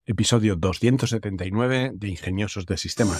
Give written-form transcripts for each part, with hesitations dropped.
Episodio 279 de Ingeniosos de Sistemas.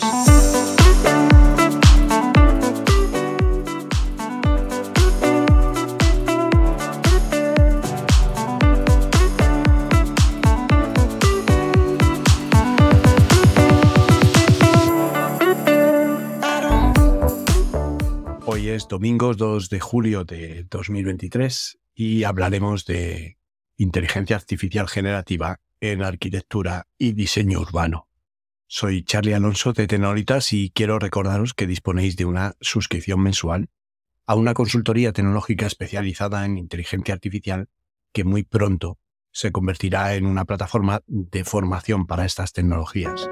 Hoy es domingo 2 de julio de 2023 y hablaremos de inteligencia artificial generativa en arquitectura y diseño urbano. Soy Charlie Alonso de Tecnolitas y quiero recordaros que disponéis de una suscripción mensual a una consultoría tecnológica especializada en inteligencia artificial que muy pronto se convertirá en una plataforma de formación para estas tecnologías.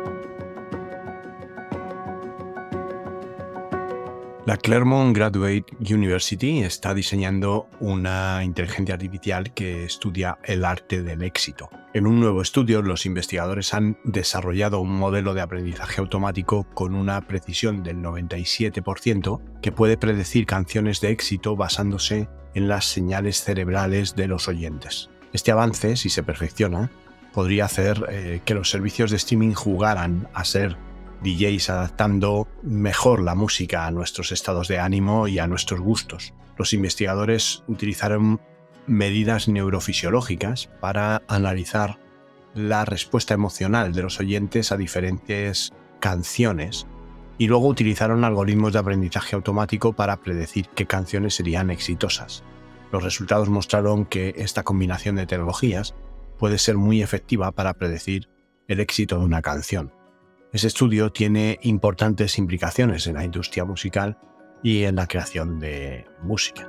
La Claremont Graduate University está diseñando una inteligencia artificial que estudia el arte del éxito. En un nuevo estudio, los investigadores han desarrollado un modelo de aprendizaje automático con una precisión del 97% que puede predecir canciones de éxito basándose en las señales cerebrales de los oyentes. Este avance, si se perfecciona, podría hacer que los servicios de streaming jugaran a ser DJs adaptando mejor la música a nuestros estados de ánimo y a nuestros gustos. Los investigadores utilizaron medidas neurofisiológicas para analizar la respuesta emocional de los oyentes a diferentes canciones y luego utilizaron algoritmos de aprendizaje automático para predecir qué canciones serían exitosas. Los resultados mostraron que esta combinación de tecnologías puede ser muy efectiva para predecir el éxito de una canción. Ese estudio tiene importantes implicaciones en la industria musical y en la creación de música.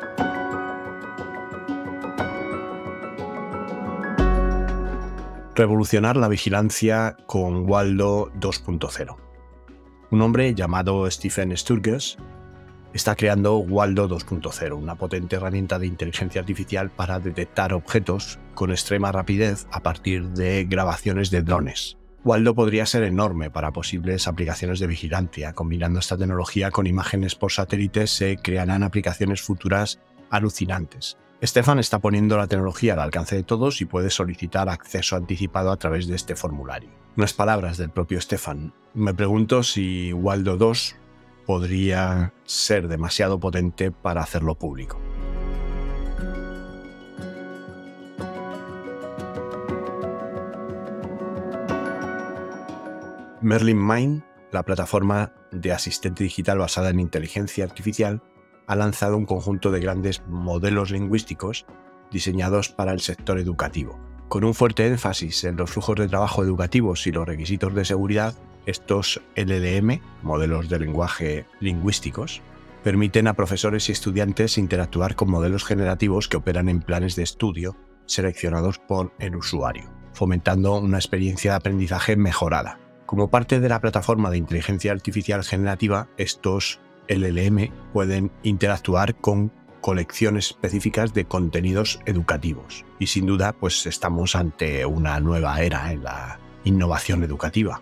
Revolucionar la vigilancia con Waldo 2.0. Un hombre llamado Stephen Sturges está creando Waldo 2.0, una potente herramienta de inteligencia artificial para detectar objetos con extrema rapidez a partir de grabaciones de drones. Waldo podría ser enorme para posibles aplicaciones de vigilancia. Combinando esta tecnología con imágenes por satélite se crearán aplicaciones futuras alucinantes. Stefan está poniendo la tecnología al alcance de todos y puede solicitar acceso anticipado a través de este formulario. Unas palabras del propio Stefan. Me pregunto si Waldo 2 podría ser demasiado potente para hacerlo público. Merlin Mind, la plataforma de asistente digital basada en inteligencia artificial, ha lanzado un conjunto de grandes modelos lingüísticos diseñados para el sector educativo. Con un fuerte énfasis en los flujos de trabajo educativos y los requisitos de seguridad, estos LLM, modelos de lenguaje lingüísticos, permiten a profesores y estudiantes interactuar con modelos generativos que operan en planes de estudio seleccionados por el usuario, fomentando una experiencia de aprendizaje mejorada. Como parte de la plataforma de inteligencia artificial generativa, estos LLM pueden interactuar con colecciones específicas de contenidos educativos. Y sin duda, pues estamos ante una nueva era en la innovación educativa.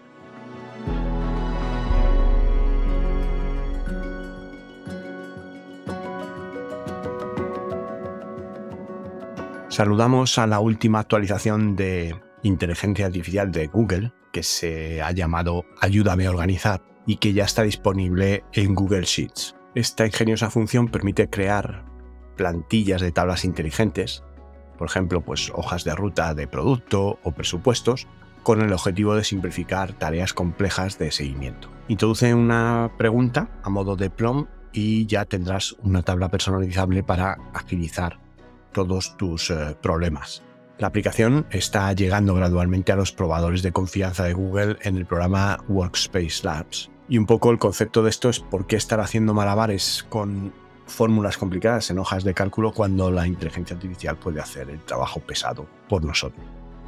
Saludamos a la última actualización de inteligencia artificial de Google, que se ha llamado Ayúdame a organizar y que ya está disponible en Google Sheets. Esta ingeniosa función permite crear plantillas de tablas inteligentes, por ejemplo, pues hojas de ruta de producto o presupuestos, con el objetivo de simplificar tareas complejas de seguimiento. Introduce una pregunta a modo de prompt y ya tendrás una tabla personalizable para agilizar todos tus problemas. La aplicación está llegando gradualmente a los probadores de confianza de Google en el programa Workspace Labs. Y un poco el concepto de esto es por qué estar haciendo malabares con fórmulas complicadas en hojas de cálculo cuando la inteligencia artificial puede hacer el trabajo pesado por nosotros.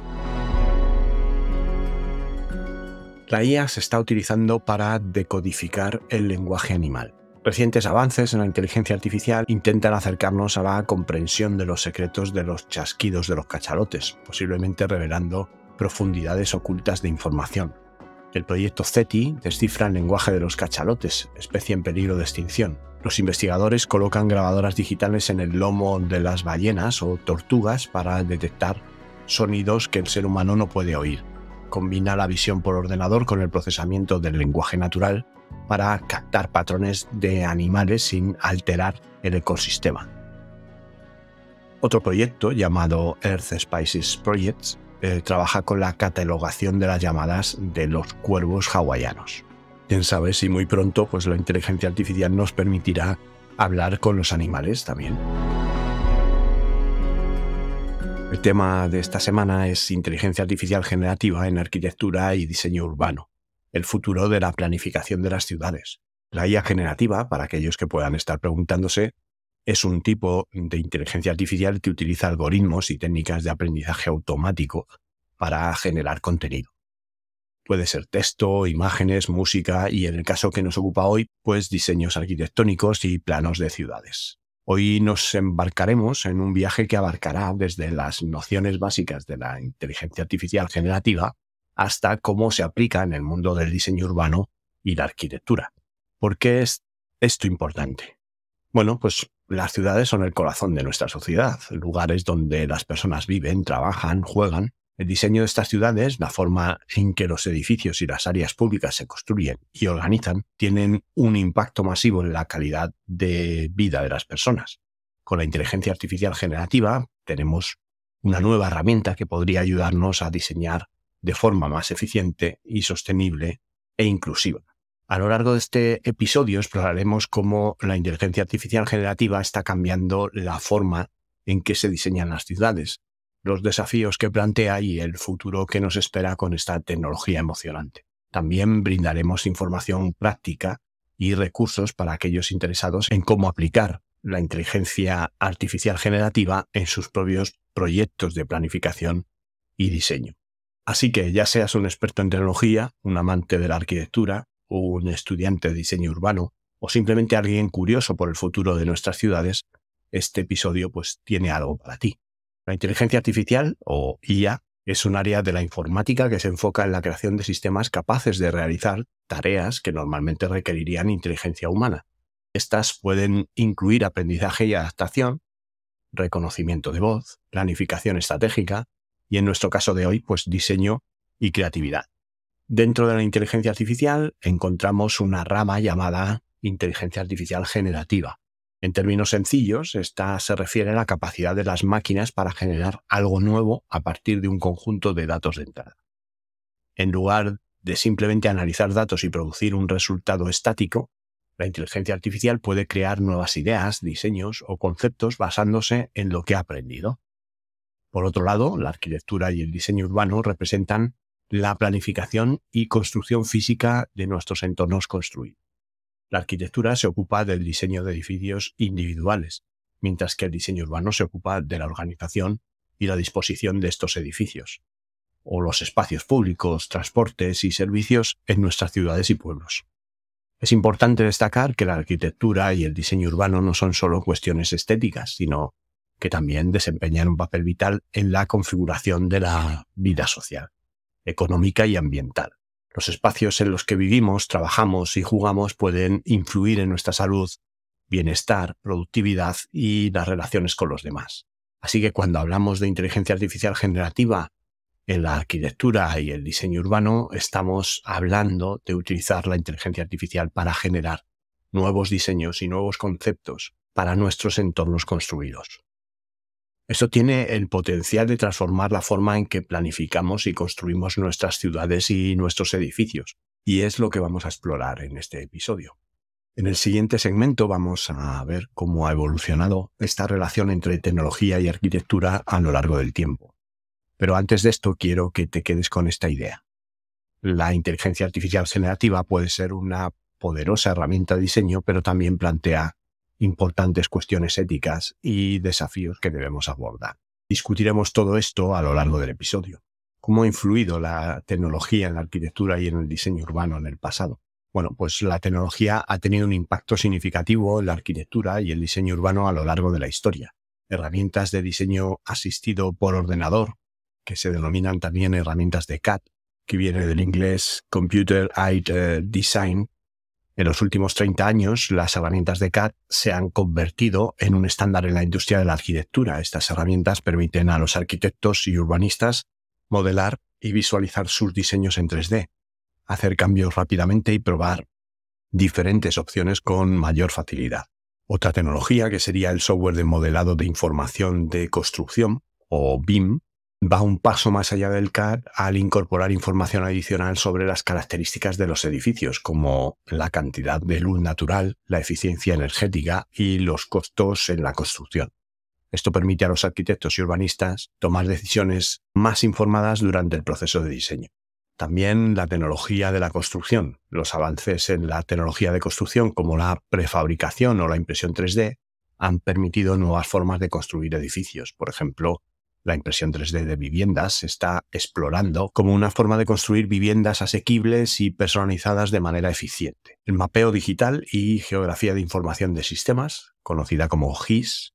La IA se está utilizando para decodificar el lenguaje animal. Recientes avances en la inteligencia artificial intentan acercarnos a la comprensión de los secretos de los chasquidos de los cachalotes, posiblemente revelando profundidades ocultas de información. El proyecto CETI descifra el lenguaje de los cachalotes, especie en peligro de extinción. Los investigadores colocan grabadoras digitales en el lomo de las ballenas o tortugas para detectar sonidos que el ser humano no puede oír. Combina la visión por ordenador con el procesamiento del lenguaje natural para captar patrones de animales sin alterar el ecosistema. Otro proyecto llamado Earth Species Projects trabaja con la catalogación de las llamadas de los cuervos hawaianos. Quién sabe si muy pronto pues, la inteligencia artificial nos permitirá hablar con los animales también. El tema de esta semana es inteligencia artificial generativa en arquitectura y diseño urbano, el futuro de la planificación de las ciudades. La IA generativa, para aquellos que puedan estar preguntándose, es un tipo de inteligencia artificial que utiliza algoritmos y técnicas de aprendizaje automático para generar contenido. Puede ser texto, imágenes, música y, en el caso que nos ocupa hoy, pues diseños arquitectónicos y planos de ciudades. Hoy nos embarcaremos en un viaje que abarcará desde las nociones básicas de la inteligencia artificial generativa hasta cómo se aplica en el mundo del diseño urbano y la arquitectura. ¿Por qué es esto importante? Bueno, pues las ciudades son el corazón de nuestra sociedad, lugares donde las personas viven, trabajan, juegan. El diseño de estas ciudades, la forma en que los edificios y las áreas públicas se construyen y organizan, tienen un impacto masivo en la calidad de vida de las personas. Con la inteligencia artificial generativa tenemos una nueva herramienta que podría ayudarnos a diseñar de forma más eficiente y sostenible e inclusiva. A lo largo de este episodio exploraremos cómo la inteligencia artificial generativa está cambiando la forma en que se diseñan las ciudades, los desafíos que plantea y el futuro que nos espera con esta tecnología emocionante. También brindaremos información práctica y recursos para aquellos interesados en cómo aplicar la inteligencia artificial generativa en sus propios proyectos de planificación y diseño. Así que ya seas un experto en tecnología, un amante de la arquitectura, un estudiante de diseño urbano o simplemente alguien curioso por el futuro de nuestras ciudades, este episodio pues tiene algo para ti. La inteligencia artificial, o IA, es un área de la informática que se enfoca en la creación de sistemas capaces de realizar tareas que normalmente requerirían inteligencia humana. Estas pueden incluir aprendizaje y adaptación, reconocimiento de voz, planificación estratégica y, en nuestro caso de hoy, pues diseño y creatividad. Dentro de la inteligencia artificial encontramos una rama llamada inteligencia artificial generativa. En términos sencillos, esta se refiere a la capacidad de las máquinas para generar algo nuevo a partir de un conjunto de datos de entrada. En lugar de simplemente analizar datos y producir un resultado estático, la inteligencia artificial puede crear nuevas ideas, diseños o conceptos basándose en lo que ha aprendido. Por otro lado, la arquitectura y el diseño urbano representan la planificación y construcción física de nuestros entornos construidos. La arquitectura se ocupa del diseño de edificios individuales, mientras que el diseño urbano se ocupa de la organización y la disposición de estos edificios, o los espacios públicos, transportes y servicios en nuestras ciudades y pueblos. Es importante destacar que la arquitectura y el diseño urbano no son solo cuestiones estéticas, sino que también desempeñan un papel vital en la configuración de la vida social, económica y ambiental. Los espacios en los que vivimos, trabajamos y jugamos pueden influir en nuestra salud, bienestar, productividad y las relaciones con los demás. Así que cuando hablamos de inteligencia artificial generativa en la arquitectura y el diseño urbano, estamos hablando de utilizar la inteligencia artificial para generar nuevos diseños y nuevos conceptos para nuestros entornos construidos. Esto tiene el potencial de transformar la forma en que planificamos y construimos nuestras ciudades y nuestros edificios, y es lo que vamos a explorar en este episodio. En el siguiente segmento vamos a ver cómo ha evolucionado esta relación entre tecnología y arquitectura a lo largo del tiempo. Pero antes de esto quiero que te quedes con esta idea. La inteligencia artificial generativa puede ser una poderosa herramienta de diseño, pero también plantea importantes cuestiones éticas y desafíos que debemos abordar. Discutiremos todo esto a lo largo del episodio. ¿Cómo ha influido la tecnología en la arquitectura y en el diseño urbano en el pasado? Bueno, pues la tecnología ha tenido un impacto significativo en la arquitectura y el diseño urbano a lo largo de la historia. Herramientas de diseño asistido por ordenador, que se denominan también herramientas de CAD, que viene del inglés Computer Aided Design. En los últimos 30 años, las herramientas de CAD se han convertido en un estándar en la industria de la arquitectura. Estas herramientas permiten a los arquitectos y urbanistas modelar y visualizar sus diseños en 3D, hacer cambios rápidamente y probar diferentes opciones con mayor facilidad. Otra tecnología, que sería el software de modelado de información de construcción, o BIM, va un paso más allá del CAD al incorporar información adicional sobre las características de los edificios, como la cantidad de luz natural, la eficiencia energética y los costos en la construcción. Esto permite a los arquitectos y urbanistas tomar decisiones más informadas durante el proceso de diseño. También la tecnología de la construcción. Los avances en la tecnología de construcción, como la prefabricación o la impresión 3D, han permitido nuevas formas de construir edificios. Por ejemplo, la impresión 3D de viviendas se está explorando como una forma de construir viviendas asequibles y personalizadas de manera eficiente. El mapeo digital y geografía de información de sistemas, conocida como GIS,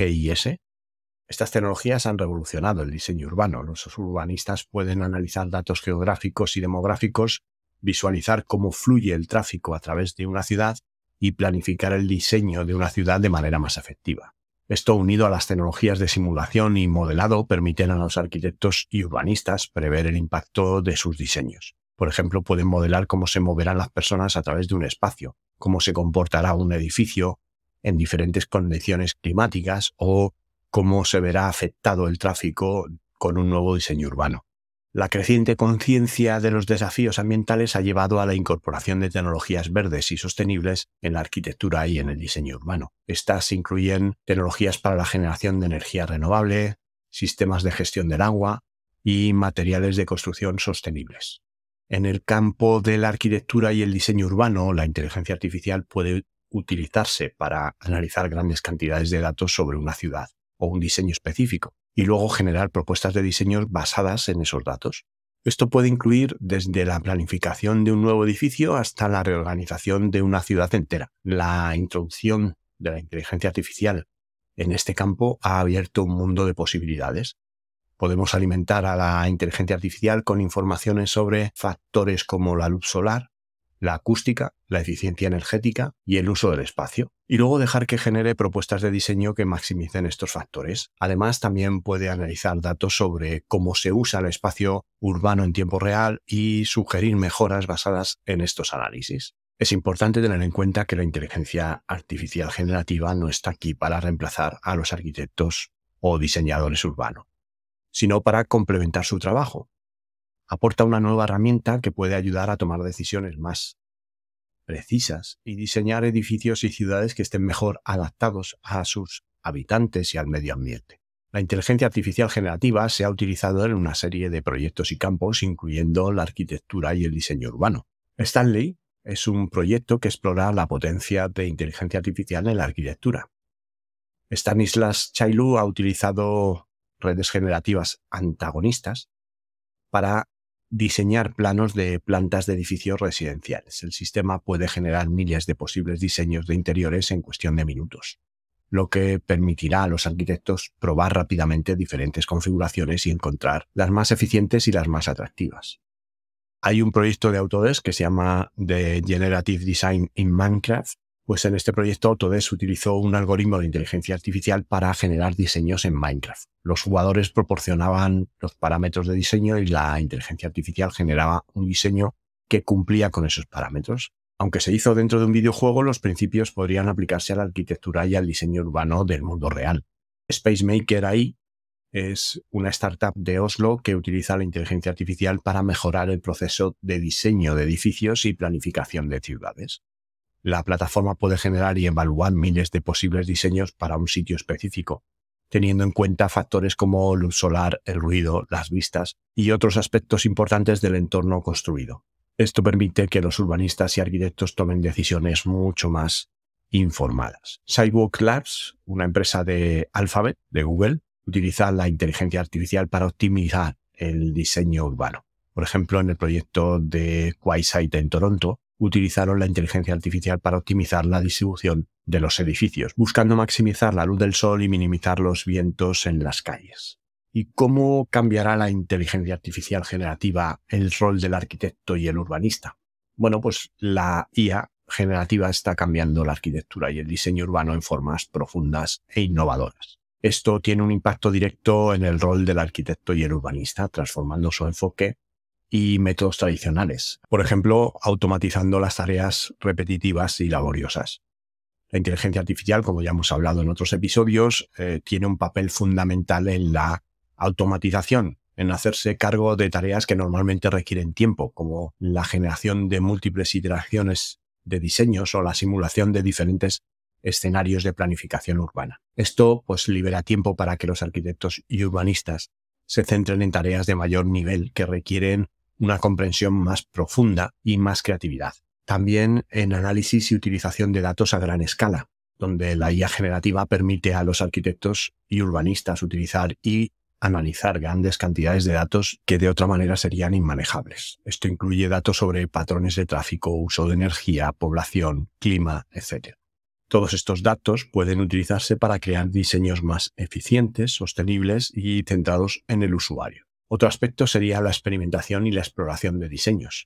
estas tecnologías han revolucionado el diseño urbano. Los urbanistas pueden analizar datos geográficos y demográficos, visualizar cómo fluye el tráfico a través de una ciudad y planificar el diseño de una ciudad de manera más efectiva. Esto, unido a las tecnologías de simulación y modelado, permiten a los arquitectos y urbanistas prever el impacto de sus diseños. Por ejemplo, pueden modelar cómo se moverán las personas a través de un espacio, cómo se comportará un edificio en diferentes condiciones climáticas o cómo se verá afectado el tráfico con un nuevo diseño urbano. La creciente conciencia de los desafíos ambientales ha llevado a la incorporación de tecnologías verdes y sostenibles en la arquitectura y en el diseño urbano. Estas incluyen tecnologías para la generación de energía renovable, sistemas de gestión del agua y materiales de construcción sostenibles. En el campo de la arquitectura y el diseño urbano, la inteligencia artificial puede utilizarse para analizar grandes cantidades de datos sobre una ciudad o un diseño específico, y luego generar propuestas de diseño basadas en esos datos. Esto puede incluir desde la planificación de un nuevo edificio hasta la reorganización de una ciudad entera. La introducción de la inteligencia artificial en este campo ha abierto un mundo de posibilidades. Podemos alimentar a la inteligencia artificial con informaciones sobre factores como la luz solar, la acústica, la eficiencia energética y el uso del espacio, y luego dejar que genere propuestas de diseño que maximicen estos factores. Además, también puede analizar datos sobre cómo se usa el espacio urbano en tiempo real y sugerir mejoras basadas en estos análisis. Es importante tener en cuenta que la inteligencia artificial generativa no está aquí para reemplazar a los arquitectos o diseñadores urbanos, sino para complementar su trabajo. Aporta una nueva herramienta que puede ayudar a tomar decisiones más precisas y diseñar edificios y ciudades que estén mejor adaptados a sus habitantes y al medio ambiente. La inteligencia artificial generativa se ha utilizado en una serie de proyectos y campos, incluyendo la arquitectura y el diseño urbano. Stanley es un proyecto que explora la potencia de inteligencia artificial en la arquitectura. Stanislas Chailou ha utilizado redes generativas antagonistas para diseñar planos de plantas de edificios residenciales. El sistema puede generar miles de posibles diseños de interiores en cuestión de minutos, lo que permitirá a los arquitectos probar rápidamente diferentes configuraciones y encontrar las más eficientes y las más atractivas. Hay un proyecto de Autodesk que se llama The Generative Design in Minecraft. Pues en este proyecto Autodesk utilizó un algoritmo de inteligencia artificial para generar diseños en Minecraft. Los jugadores proporcionaban los parámetros de diseño y la inteligencia artificial generaba un diseño que cumplía con esos parámetros. Aunque se hizo dentro de un videojuego, los principios podrían aplicarse a la arquitectura y al diseño urbano del mundo real. SpaceMaker AI es una startup de Oslo que utiliza la inteligencia artificial para mejorar el proceso de diseño de edificios y planificación de ciudades. La plataforma puede generar y evaluar miles de posibles diseños para un sitio específico, teniendo en cuenta factores como luz solar, el ruido, las vistas y otros aspectos importantes del entorno construido. Esto permite que los urbanistas y arquitectos tomen decisiones mucho más informadas. Sidewalk Labs, una empresa de Alphabet, de Google, utiliza la inteligencia artificial para optimizar el diseño urbano. Por ejemplo, en el proyecto de QuaySite en Toronto, utilizaron la inteligencia artificial para optimizar la distribución de los edificios, buscando maximizar la luz del sol y minimizar los vientos en las calles. ¿Y cómo cambiará la inteligencia artificial generativa el rol del arquitecto y el urbanista? Bueno, pues la IA generativa está cambiando la arquitectura y el diseño urbano en formas profundas e innovadoras. Esto tiene un impacto directo en el rol del arquitecto y el urbanista, transformando su enfoque y métodos tradicionales, por ejemplo, automatizando las tareas repetitivas y laboriosas. La inteligencia artificial, como ya hemos hablado en otros episodios, tiene un papel fundamental en la automatización, en hacerse cargo de tareas que normalmente requieren tiempo, como la generación de múltiples iteraciones de diseños o la simulación de diferentes escenarios de planificación urbana. Esto pues libera tiempo para que los arquitectos y urbanistas se centren en tareas de mayor nivel que requieren una comprensión más profunda y más creatividad. También en análisis y utilización de datos a gran escala, donde la IA generativa permite a los arquitectos y urbanistas utilizar y analizar grandes cantidades de datos que de otra manera serían inmanejables. Esto incluye datos sobre patrones de tráfico, uso de energía, población, clima, etc. Todos estos datos pueden utilizarse para crear diseños más eficientes, sostenibles y centrados en el usuario. Otro aspecto sería la experimentación y la exploración de diseños.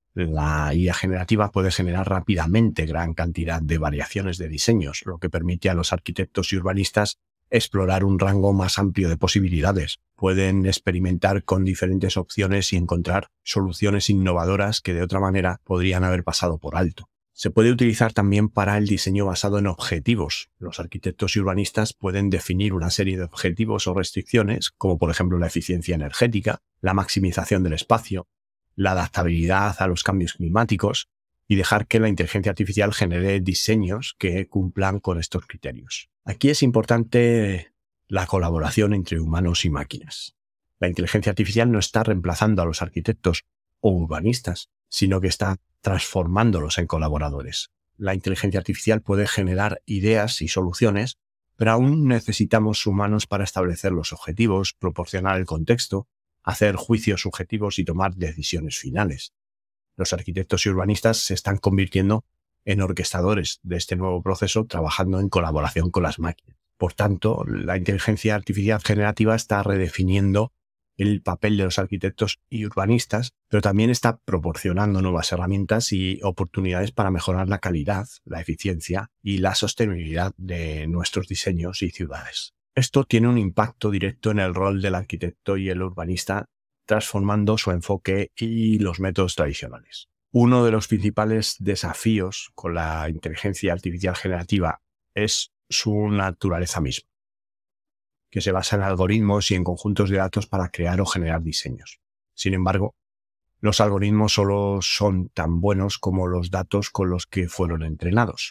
La IA generativa puede generar rápidamente gran cantidad de variaciones de diseños, lo que permite a los arquitectos y urbanistas explorar un rango más amplio de posibilidades. Pueden experimentar con diferentes opciones y encontrar soluciones innovadoras que de otra manera podrían haber pasado por alto. Se puede utilizar también para el diseño basado en objetivos. Los arquitectos y urbanistas pueden definir una serie de objetivos o restricciones, como por ejemplo la eficiencia energética, la maximización del espacio, la adaptabilidad a los cambios climáticos, y dejar que la inteligencia artificial genere diseños que cumplan con estos criterios. Aquí es importante la colaboración entre humanos y máquinas. La inteligencia artificial no está reemplazando a los arquitectos o urbanistas, sino que está transformándolos en colaboradores. La inteligencia artificial puede generar ideas y soluciones, pero aún necesitamos humanos para establecer los objetivos, proporcionar el contexto, hacer juicios subjetivos y tomar decisiones finales. Los arquitectos y urbanistas se están convirtiendo en orquestadores de este nuevo proceso, trabajando en colaboración con las máquinas. Por tanto, la inteligencia artificial generativa está redefiniendo el papel de los arquitectos y urbanistas, pero también está proporcionando nuevas herramientas y oportunidades para mejorar la calidad, la eficiencia y la sostenibilidad de nuestros diseños y ciudades. Esto tiene un impacto directo en el rol del arquitecto y el urbanista, transformando su enfoque y los métodos tradicionales. Uno de los principales desafíos con la inteligencia artificial generativa es su naturaleza misma, que se basa en algoritmos y en conjuntos de datos para crear o generar diseños. Sin embargo, los algoritmos solo son tan buenos como los datos con los que fueron entrenados.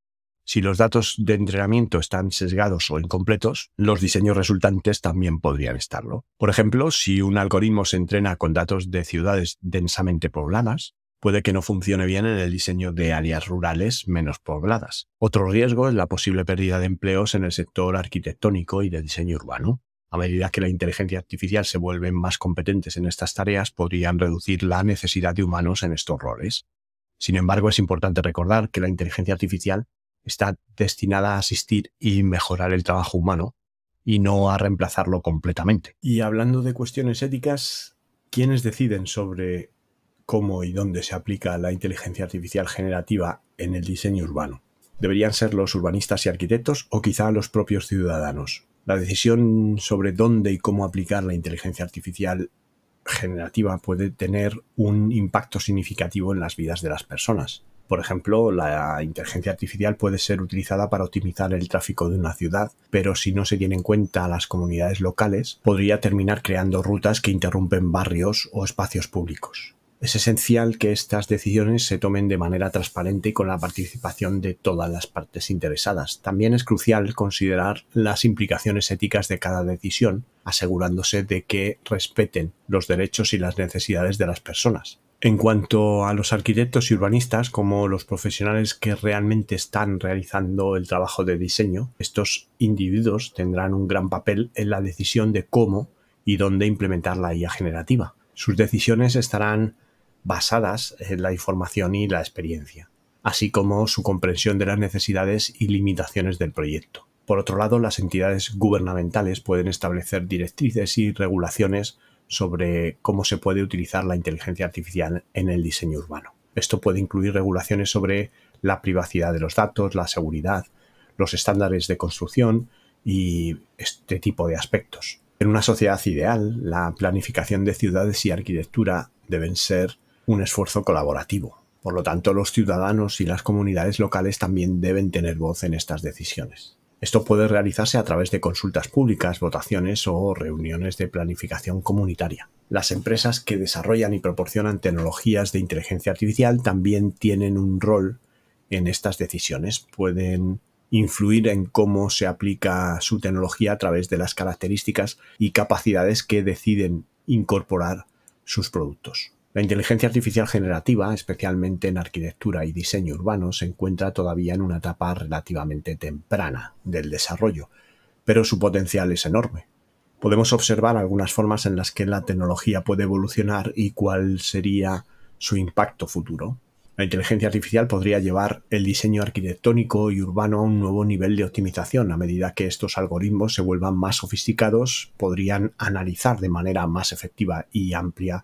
Si los datos de entrenamiento están sesgados o incompletos, los diseños resultantes también podrían estarlo. Por ejemplo, si un algoritmo se entrena con datos de ciudades densamente pobladas, puede que no funcione bien en el diseño de áreas rurales menos pobladas. Otro riesgo es la posible pérdida de empleos en el sector arquitectónico y de diseño urbano. A medida que la inteligencia artificial se vuelve más competentes en estas tareas, podrían reducir la necesidad de humanos en estos roles. Sin embargo, es importante recordar que la inteligencia artificial está destinada a asistir y mejorar el trabajo humano y no a reemplazarlo completamente. Y hablando de cuestiones éticas, ¿quiénes deciden sobre cómo y dónde se aplica la inteligencia artificial generativa en el diseño urbano? ¿Deberían ser los urbanistas y arquitectos o quizá los propios ciudadanos? La decisión sobre dónde y cómo aplicar la inteligencia artificial generativa puede tener un impacto significativo en las vidas de las personas. Por ejemplo, la inteligencia artificial puede ser utilizada para optimizar el tráfico de una ciudad, pero si no se tiene en cuenta a las comunidades locales, podría terminar creando rutas que interrumpen barrios o espacios públicos. Es esencial que estas decisiones se tomen de manera transparente y con la participación de todas las partes interesadas. También es crucial considerar las implicaciones éticas de cada decisión, asegurándose de que respeten los derechos y las necesidades de las personas. En cuanto a los arquitectos y urbanistas, como los profesionales que realmente están realizando el trabajo de diseño, estos individuos tendrán un gran papel en la decisión de cómo y dónde implementar la IA generativa. Sus decisiones estarán basadas en la información y la experiencia, así como su comprensión de las necesidades y limitaciones del proyecto. Por otro lado, las entidades gubernamentales pueden establecer directrices y regulaciones sobre cómo se puede utilizar la inteligencia artificial en el diseño urbano. Esto puede incluir regulaciones sobre la privacidad de los datos, la seguridad, los estándares de construcción y este tipo de aspectos. En una sociedad ideal, la planificación de ciudades y arquitectura deben ser un esfuerzo colaborativo. Por lo tanto, los ciudadanos y las comunidades locales también deben tener voz en estas decisiones. Esto puede realizarse a través de consultas públicas, votaciones o reuniones de planificación comunitaria. Las empresas que desarrollan y proporcionan tecnologías de inteligencia artificial también tienen un rol en estas decisiones. Pueden influir en cómo se aplica su tecnología a través de las características y capacidades que deciden incorporar sus productos. La inteligencia artificial generativa, especialmente en arquitectura y diseño urbano, se encuentra todavía en una etapa relativamente temprana del desarrollo, pero su potencial es enorme. Podemos observar algunas formas en las que la tecnología puede evolucionar y cuál sería su impacto futuro. La inteligencia artificial podría llevar el diseño arquitectónico y urbano a un nuevo nivel de optimización. A medida que estos algoritmos se vuelvan más sofisticados, podrían analizar de manera más efectiva y amplia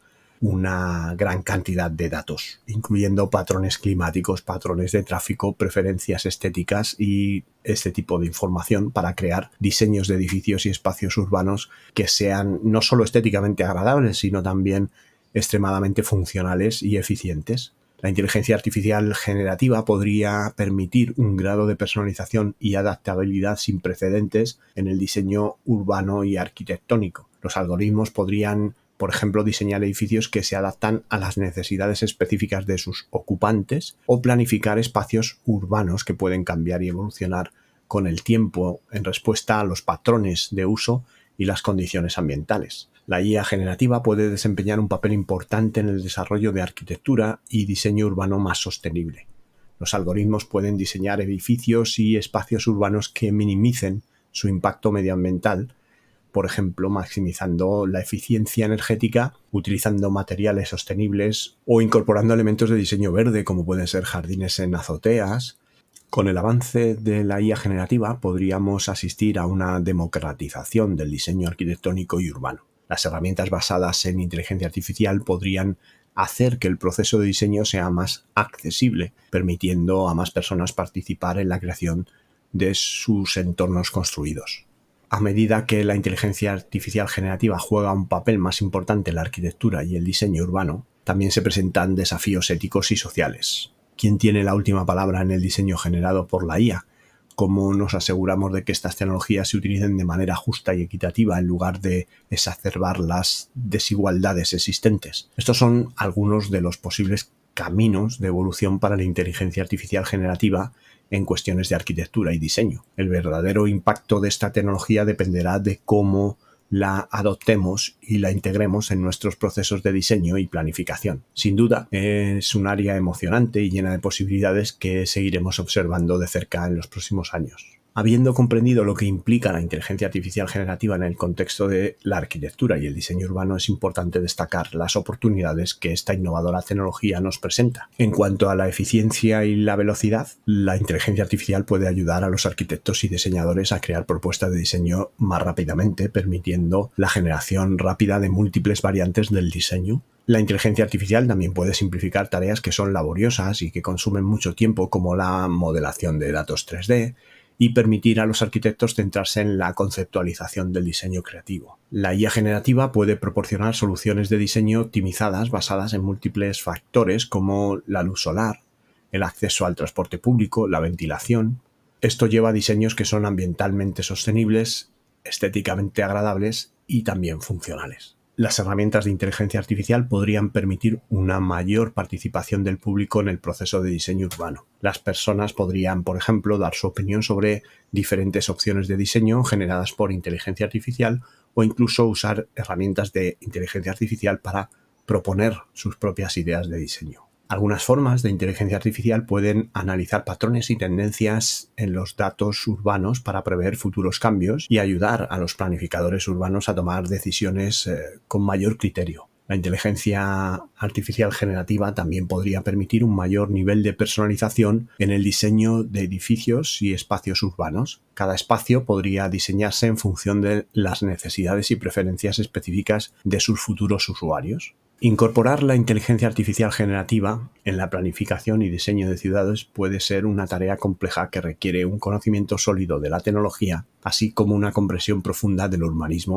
una gran cantidad de datos, incluyendo patrones climáticos, patrones de tráfico, preferencias estéticas y este tipo de información para crear diseños de edificios y espacios urbanos que sean no solo estéticamente agradables, sino también extremadamente funcionales y eficientes. La inteligencia artificial generativa podría permitir un grado de personalización y adaptabilidad sin precedentes en el diseño urbano y arquitectónico. Los algoritmos podrían, por ejemplo, diseñar edificios que se adaptan a las necesidades específicas de sus ocupantes o planificar espacios urbanos que pueden cambiar y evolucionar con el tiempo en respuesta a los patrones de uso y las condiciones ambientales. La IA generativa puede desempeñar un papel importante en el desarrollo de arquitectura y diseño urbano más sostenible. Los algoritmos pueden diseñar edificios y espacios urbanos que minimicen su impacto medioambiental, por ejemplo, maximizando la eficiencia energética, utilizando materiales sostenibles o incorporando elementos de diseño verde, como pueden ser jardines en azoteas. Con el avance de la IA generativa podríamos asistir a una democratización del diseño arquitectónico y urbano. Las herramientas basadas en inteligencia artificial podrían hacer que el proceso de diseño sea más accesible, permitiendo a más personas participar en la creación de sus entornos construidos. A medida que la inteligencia artificial generativa juega un papel más importante en la arquitectura y el diseño urbano, también se presentan desafíos éticos y sociales. ¿Quién tiene la última palabra en el diseño generado por la IA? ¿Cómo nos aseguramos de que estas tecnologías se utilicen de manera justa y equitativa en lugar de exacerbar las desigualdades existentes? Estos son algunos de los posibles caminos de evolución para la inteligencia artificial generativa en cuestiones de arquitectura y diseño. El verdadero impacto de esta tecnología dependerá de cómo la adoptemos y la integremos en nuestros procesos de diseño y planificación. Sin duda, es un área emocionante y llena de posibilidades que seguiremos observando de cerca en los próximos años. Habiendo comprendido lo que implica la inteligencia artificial generativa en el contexto de la arquitectura y el diseño urbano, es importante destacar las oportunidades que esta innovadora tecnología nos presenta. En cuanto a la eficiencia y la velocidad, la inteligencia artificial puede ayudar a los arquitectos y diseñadores a crear propuestas de diseño más rápidamente, permitiendo la generación rápida de múltiples variantes del diseño. La inteligencia artificial también puede simplificar tareas que son laboriosas y que consumen mucho tiempo, como la modelación de datos 3D, y permitir a los arquitectos centrarse en la conceptualización del diseño creativo. La IA generativa puede proporcionar soluciones de diseño optimizadas basadas en múltiples factores como la luz solar, el acceso al transporte público, la ventilación. Esto lleva a diseños que son ambientalmente sostenibles, estéticamente agradables y también funcionales. Las herramientas de inteligencia artificial podrían permitir una mayor participación del público en el proceso de diseño urbano. Las personas podrían, por ejemplo, dar su opinión sobre diferentes opciones de diseño generadas por inteligencia artificial o incluso usar herramientas de inteligencia artificial para proponer sus propias ideas de diseño. Algunas formas de inteligencia artificial pueden analizar patrones y tendencias en los datos urbanos para prever futuros cambios y ayudar a los planificadores urbanos a tomar decisiones con mayor criterio. La inteligencia artificial generativa también podría permitir un mayor nivel de personalización en el diseño de edificios y espacios urbanos. Cada espacio podría diseñarse en función de las necesidades y preferencias específicas de sus futuros usuarios. Incorporar la inteligencia artificial generativa en la planificación y diseño de ciudades puede ser una tarea compleja que requiere un conocimiento sólido de la tecnología, así como una comprensión profunda del urbanismo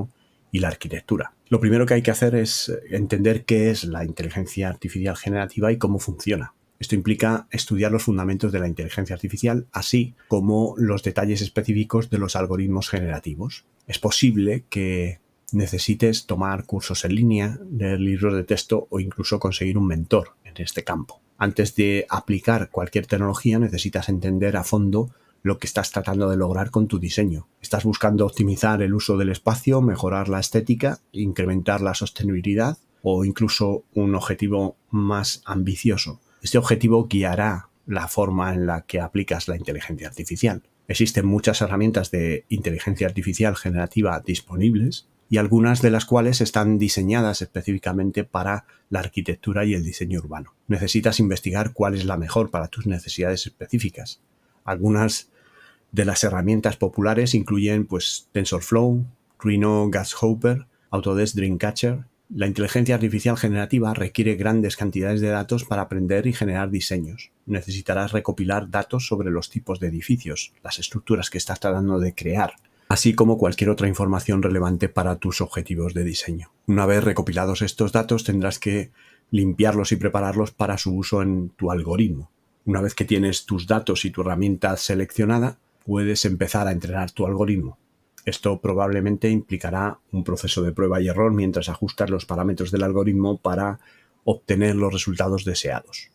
y la arquitectura. Lo primero que hay que hacer es entender qué es la inteligencia artificial generativa y cómo funciona. Esto implica estudiar los fundamentos de la inteligencia artificial, así como los detalles específicos de los algoritmos generativos. Es posible que necesites tomar cursos en línea, leer libros de texto o incluso conseguir un mentor en este campo. Antes de aplicar cualquier tecnología, necesitas entender a fondo lo que estás tratando de lograr con tu diseño. ¿Estás buscando optimizar el uso del espacio, mejorar la estética, incrementar la sostenibilidad o incluso un objetivo más ambicioso? Este objetivo guiará la forma en la que aplicas la inteligencia artificial. Existen muchas herramientas de inteligencia artificial generativa disponibles y algunas de las cuales están diseñadas específicamente para la arquitectura y el diseño urbano. Necesitas investigar cuál es la mejor para tus necesidades específicas. Algunas de las herramientas populares incluyen TensorFlow, Rhino Grasshopper, Autodesk Dreamcatcher. La inteligencia artificial generativa requiere grandes cantidades de datos para aprender y generar diseños. Necesitarás recopilar datos sobre los tipos de edificios, las estructuras que estás tratando de crear, así como cualquier otra información relevante para tus objetivos de diseño. Una vez recopilados estos datos, tendrás que limpiarlos y prepararlos para su uso en tu algoritmo. Una vez que tienes tus datos y tu herramienta seleccionada, puedes empezar a entrenar tu algoritmo. Esto probablemente implicará un proceso de prueba y error mientras ajustas los parámetros del algoritmo para obtener los resultados deseados.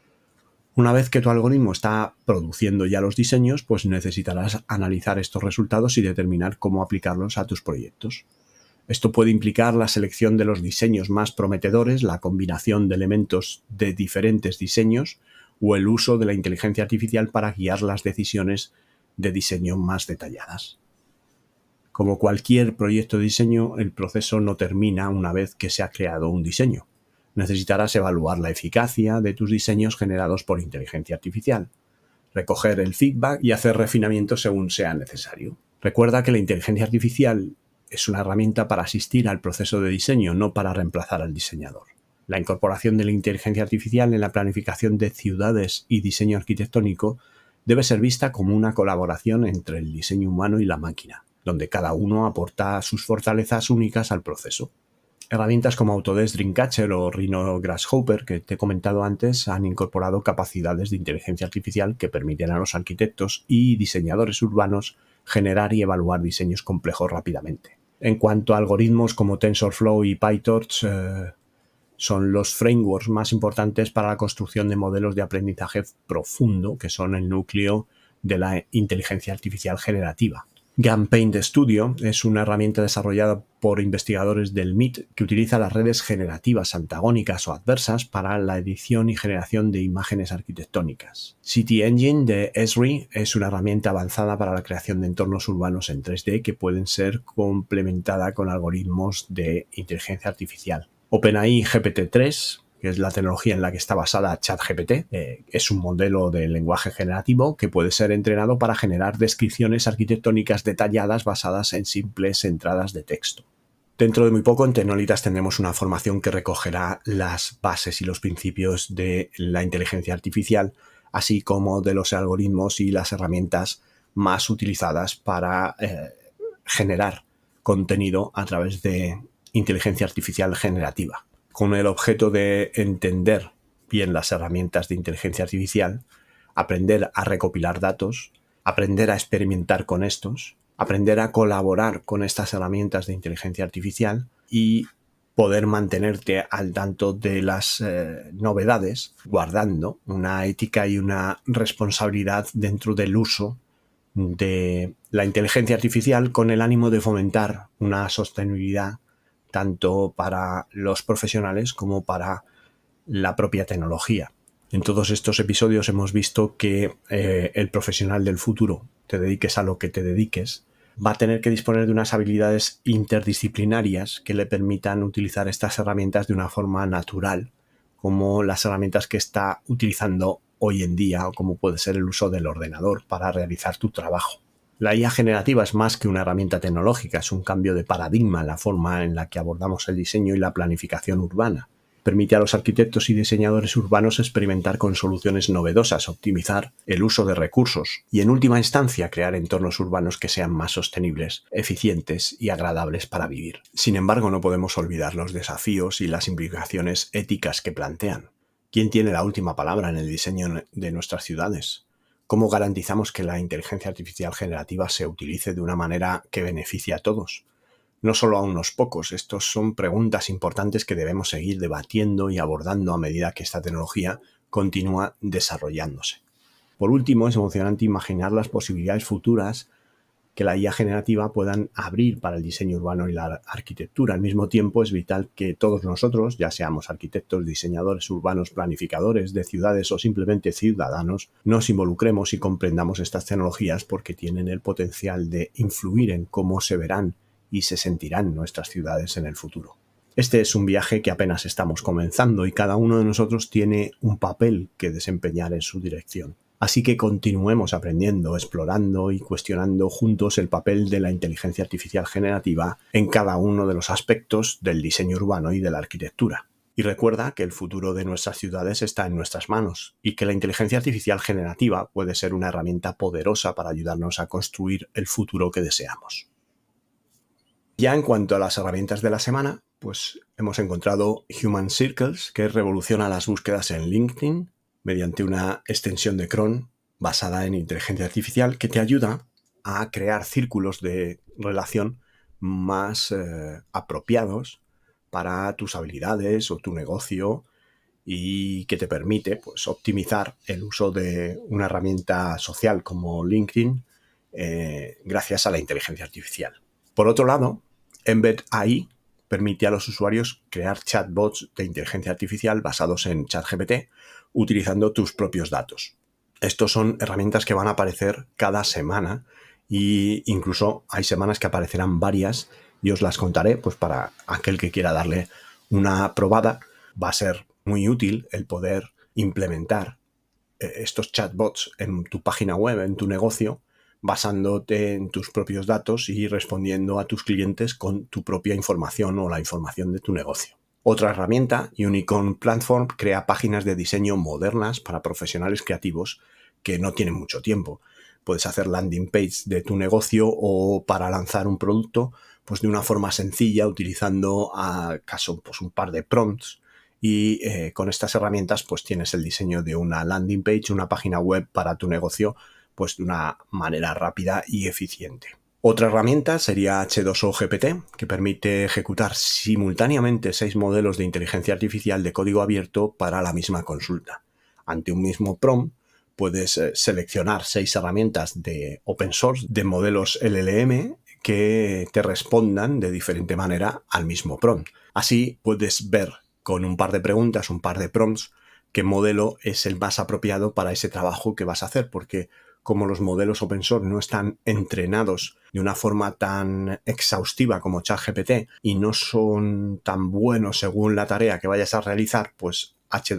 Una vez que tu algoritmo está produciendo ya los diseños, pues necesitarás analizar estos resultados y determinar cómo aplicarlos a tus proyectos. Esto puede implicar la selección de los diseños más prometedores, la combinación de elementos de diferentes diseños o el uso de la inteligencia artificial para guiar las decisiones de diseño más detalladas. Como cualquier proyecto de diseño, el proceso no termina una vez que se ha creado un diseño. Necesitarás evaluar la eficacia de tus diseños generados por inteligencia artificial, recoger el feedback y hacer refinamientos según sea necesario. Recuerda que la inteligencia artificial es una herramienta para asistir al proceso de diseño, no para reemplazar al diseñador. La incorporación de la inteligencia artificial en la planificación de ciudades y diseño arquitectónico debe ser vista como una colaboración entre el diseño humano y la máquina, donde cada uno aporta sus fortalezas únicas al proceso. Herramientas como Autodesk Dreamcatcher o Rhino Grasshopper, que te he comentado antes, han incorporado capacidades de inteligencia artificial que permiten a los arquitectos y diseñadores urbanos generar y evaluar diseños complejos rápidamente. En cuanto a algoritmos como TensorFlow y PyTorch, son los frameworks más importantes para la construcción de modelos de aprendizaje profundo, que son el núcleo de la inteligencia artificial generativa. GAN-Paint Studio es una herramienta desarrollada por investigadores del MIT que utiliza las redes generativas antagónicas o adversas para la edición y generación de imágenes arquitectónicas. City Engine de Esri es una herramienta avanzada para la creación de entornos urbanos en 3D que pueden ser complementada con algoritmos de inteligencia artificial. OpenAI GPT-3, que es la tecnología en la que está basada ChatGPT, es un modelo de lenguaje generativo que puede ser entrenado para generar descripciones arquitectónicas detalladas basadas en simples entradas de texto. Dentro de muy poco en Tecnolitas tendremos una formación que recogerá las bases y los principios de la inteligencia artificial, así como de los algoritmos y las herramientas más utilizadas para generar contenido a través de inteligencia artificial generativa, con el objeto de entender bien las herramientas de inteligencia artificial, aprender a recopilar datos, aprender a experimentar con estos, aprender a colaborar con estas herramientas de inteligencia artificial y poder mantenerte al tanto de las novedades, guardando una ética y una responsabilidad dentro del uso de la inteligencia artificial con el ánimo de fomentar una sostenibilidad tanto para los profesionales como para la propia tecnología. En todos estos episodios hemos visto que el profesional del futuro, te dediques a lo que te dediques, va a tener que disponer de unas habilidades interdisciplinarias que le permitan utilizar estas herramientas de una forma natural, como las herramientas que está utilizando hoy en día, o como puede ser el uso del ordenador para realizar tu trabajo. La IA generativa es más que una herramienta tecnológica, es un cambio de paradigma en la forma en la que abordamos el diseño y la planificación urbana. Permite a los arquitectos y diseñadores urbanos experimentar con soluciones novedosas, optimizar el uso de recursos y, en última instancia, crear entornos urbanos que sean más sostenibles, eficientes y agradables para vivir. Sin embargo, no podemos olvidar los desafíos y las implicaciones éticas que plantean. ¿Quién tiene la última palabra en el diseño de nuestras ciudades? ¿Cómo garantizamos que la inteligencia artificial generativa se utilice de una manera que beneficie a todos? No solo a unos pocos. Estas son preguntas importantes que debemos seguir debatiendo y abordando a medida que esta tecnología continúa desarrollándose. Por último, es emocionante imaginar las posibilidades futuras que la IA generativa puedan abrir para el diseño urbano y la arquitectura. Al mismo tiempo, es vital que todos nosotros, ya seamos arquitectos, diseñadores urbanos, planificadores de ciudades o simplemente ciudadanos, nos involucremos y comprendamos estas tecnologías porque tienen el potencial de influir en cómo se verán y se sentirán nuestras ciudades en el futuro. Este es un viaje que apenas estamos comenzando y cada uno de nosotros tiene un papel que desempeñar en su dirección. Así que continuemos aprendiendo, explorando y cuestionando juntos el papel de la inteligencia artificial generativa en cada uno de los aspectos del diseño urbano y de la arquitectura. Y recuerda que el futuro de nuestras ciudades está en nuestras manos y que la inteligencia artificial generativa puede ser una herramienta poderosa para ayudarnos a construir el futuro que deseamos. Ya en cuanto a las herramientas de la semana, pues hemos encontrado Human Circles, que revoluciona las búsquedas en LinkedIn mediante una extensión de Chrome basada en inteligencia artificial que te ayuda a crear círculos de relación más apropiados para tus habilidades o tu negocio y que te permite pues, optimizar el uso de una herramienta social como LinkedIn gracias a la inteligencia artificial. Por otro lado, Embed AI permite a los usuarios crear chatbots de inteligencia artificial basados en ChatGPT utilizando tus propios datos. Estos son herramientas que van a aparecer cada semana e incluso hay semanas que aparecerán varias y os las contaré pues para aquel que quiera darle una probada. Va a ser muy útil el poder implementar estos chatbots en tu página web, en tu negocio, basándote en tus propios datos y respondiendo a tus clientes con tu propia información o la información de tu negocio. Otra herramienta, Unicorn Platform, crea páginas de diseño modernas para profesionales creativos que no tienen mucho tiempo. Puedes hacer landing page de tu negocio o para lanzar un producto pues de una forma sencilla utilizando acaso pues un par de prompts y con estas herramientas pues tienes el diseño de una landing page, una página web para tu negocio pues de una manera rápida y eficiente. Otra herramienta sería H2O GPT, que permite ejecutar simultáneamente 6 modelos de inteligencia artificial de código abierto para la misma consulta. Ante un mismo prompt, puedes seleccionar 6 herramientas de open source de modelos LLM que te respondan de diferente manera al mismo prompt. Así puedes ver con un par de preguntas, un par de prompts, qué modelo es el más apropiado para ese trabajo que vas a hacer, porque como los modelos open source no están entrenados de una forma tan exhaustiva como ChatGPT y no son tan buenos según la tarea que vayas a realizar, pues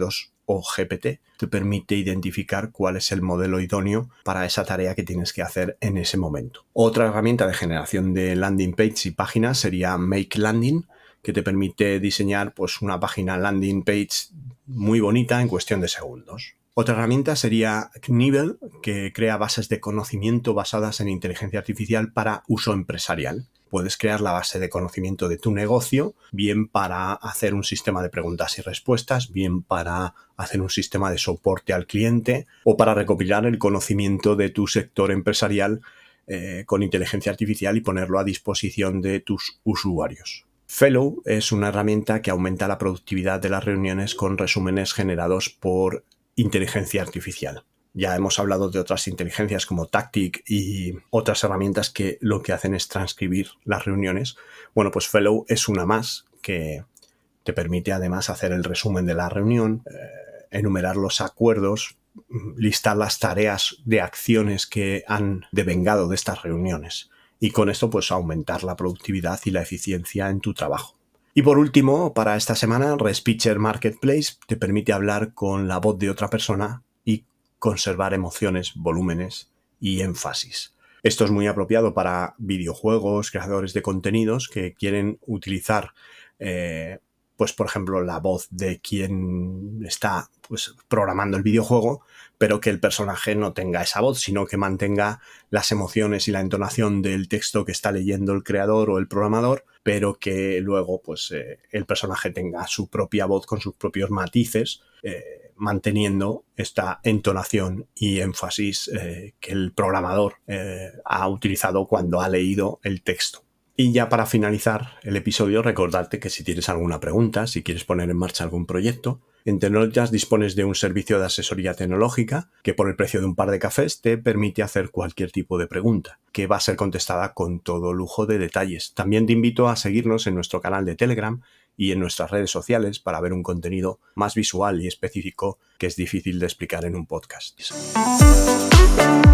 H2O GPT te permite identificar cuál es el modelo idóneo para esa tarea que tienes que hacer en ese momento. Otra herramienta de generación de landing page y páginas sería Make Landing, que te permite diseñar pues, una página landing page muy bonita en cuestión de segundos. Otra herramienta sería Knivel, que crea bases de conocimiento basadas en inteligencia artificial para uso empresarial. Puedes crear la base de conocimiento de tu negocio, bien para hacer un sistema de preguntas y respuestas, bien para hacer un sistema de soporte al cliente o para recopilar el conocimiento de tu sector empresarial con inteligencia artificial y ponerlo a disposición de tus usuarios. Fellow es una herramienta que aumenta la productividad de las reuniones con resúmenes generados por inteligencia artificial. Ya hemos hablado de otras inteligencias como Tactic y otras herramientas que lo que hacen es transcribir las reuniones. Bueno, pues Fellow es una más que te permite además hacer el resumen de la reunión, enumerar los acuerdos, listar las tareas de acciones que han devengado de estas reuniones. Y con esto pues aumentar la productividad y la eficiencia en tu trabajo. Y por último, para esta semana, Respeecher Marketplace te permite hablar con la voz de otra persona y conservar emociones, volúmenes y énfasis. Esto es muy apropiado para videojuegos, creadores de contenidos que quieren utilizar pues por ejemplo, la voz de quien está pues programando el videojuego, pero que el personaje no tenga esa voz, sino que mantenga las emociones y la entonación del texto que está leyendo el creador o el programador, pero que luego pues el personaje tenga su propia voz con sus propios matices, manteniendo esta entonación y énfasis que el programador ha utilizado cuando ha leído el texto. Y ya para finalizar el episodio, recordarte que si tienes alguna pregunta, si quieres poner en marcha algún proyecto, en Tecnologias dispones de un servicio de asesoría tecnológica que por el precio de un par de cafés te permite hacer cualquier tipo de pregunta, que va a ser contestada con todo lujo de detalles. También te invito a seguirnos en nuestro canal de Telegram y en nuestras redes sociales para ver un contenido más visual y específico que es difícil de explicar en un podcast.